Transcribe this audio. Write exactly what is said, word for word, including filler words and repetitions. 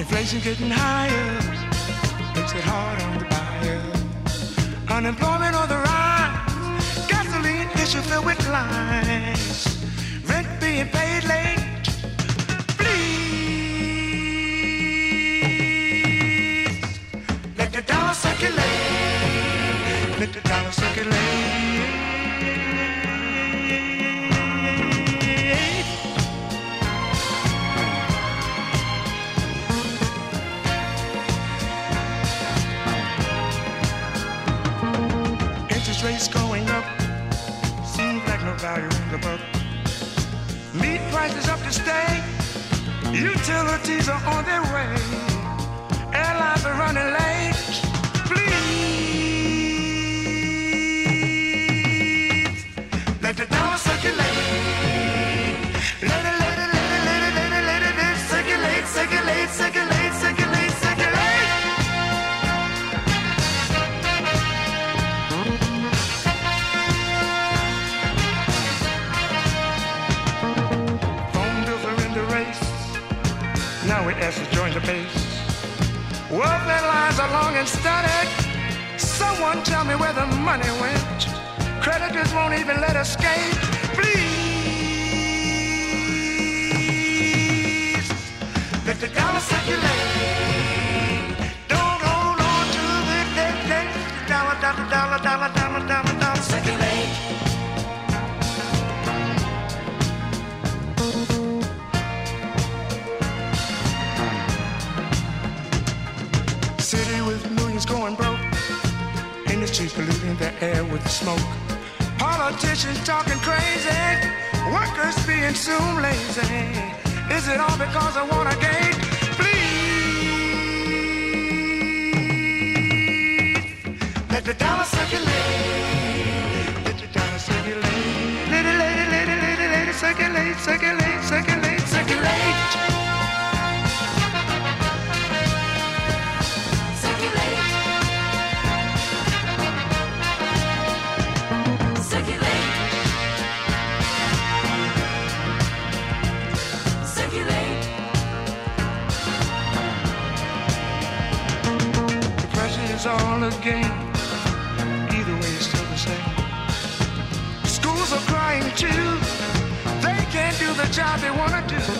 Inflation getting higher, makes it hard on the buyer. Unemployment on the rise, gasoline issue filled with lies. Rent being paid late, please. Let the dollar circulate, let the dollar circulate. Rates going up, seems like no value in the buck. Meat prices up to stay, utilities are on their way. Airlines are running late, please. Let the dollar circulate. Let it, let it, let it, let it, let it, let it, let it circulate, circulate, circulate, circulate, circulate. Now we ask to join the base. Welfare lines are long and static. Someone tell me where the money went. Creditors won't even let us escape. Please, let the dollar circulate. Don't hold on to the dollar, dollar, dollar, dollar, dollar, dollar, dollar, circulate. City with millions going broke. Industries polluting the air with the smoke. Politicians talking crazy. Workers being soon lazy. Is it all because of Watergate? Please, let the dollar circulate. Let the dollar circulate. Let it, let it, let it, let it, let it circulate, circulate, circulate, circulate. It's all a game. Either way, it's still the same. Schools are crying too. They can't do the job they want to do.